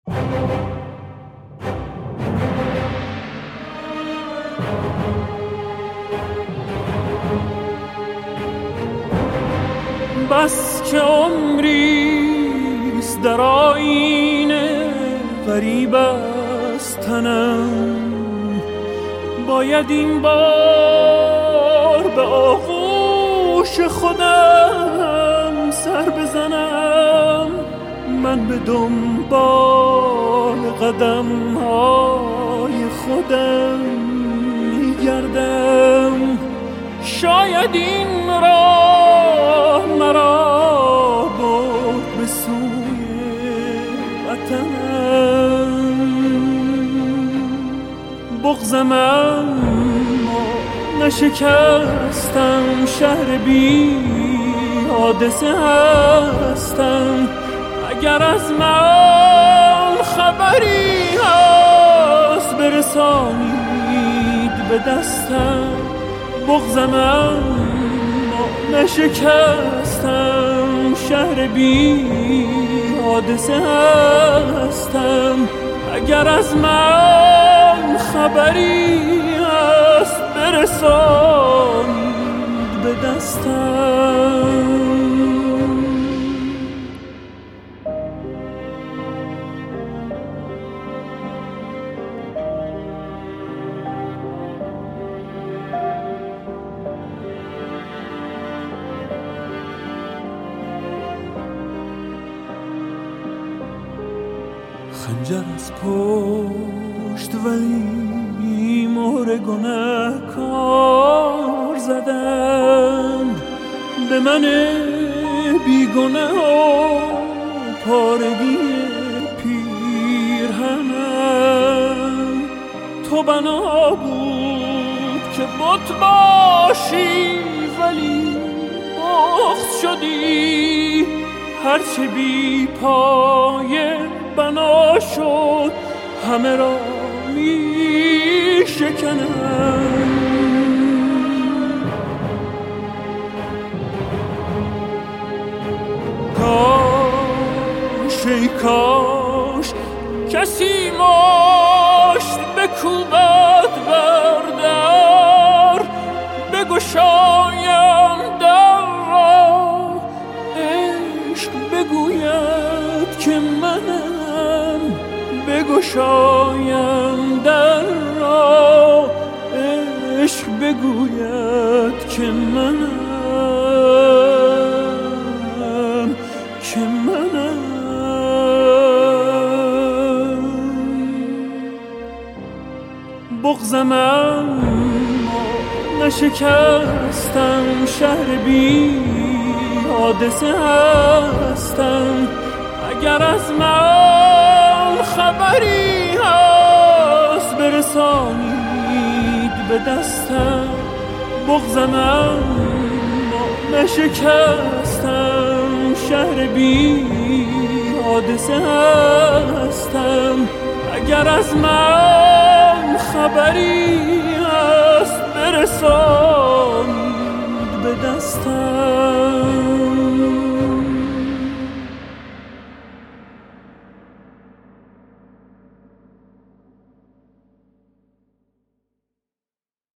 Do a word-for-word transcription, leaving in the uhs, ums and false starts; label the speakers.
Speaker 1: بس که عمریست در آیینه غریب از تنم، باید این بار به آغوش خودم سر بزنم. من به دنبال قدم های خودم میگردم، شاید این راه مرا برد به سوی وطنم. بغضم اما نشکستم، شهر بی حادثه هستم. اگر از من خبری هست برسانید به دستم. بغضم اما نشکستم، شهر بی حادثه هستم. اگر از من خبری هست برسانید به دستم. خنجر از پشت ولی مهر گنه‌کار زدند به من بیگنه و پارگی پیرهنم. تو بنا بود که بت باشی ولی بغض شدی، هرچه بی پایه بنا شد همه را می شکنم. کاش ای کاش کسی مشت بکوبد بر در، بگشایم در را عشق بگوید که منم. بگشایم در را عشق بگوید که منم، که منم. بغضم اما نشکستم، شهر بی حادثه هستم. اگر از من خبری هست برسانید به دستم. بغضم اما نشکستم، شهر بی حادثه هستم. اگر از من خبری هست برسانید به دستم.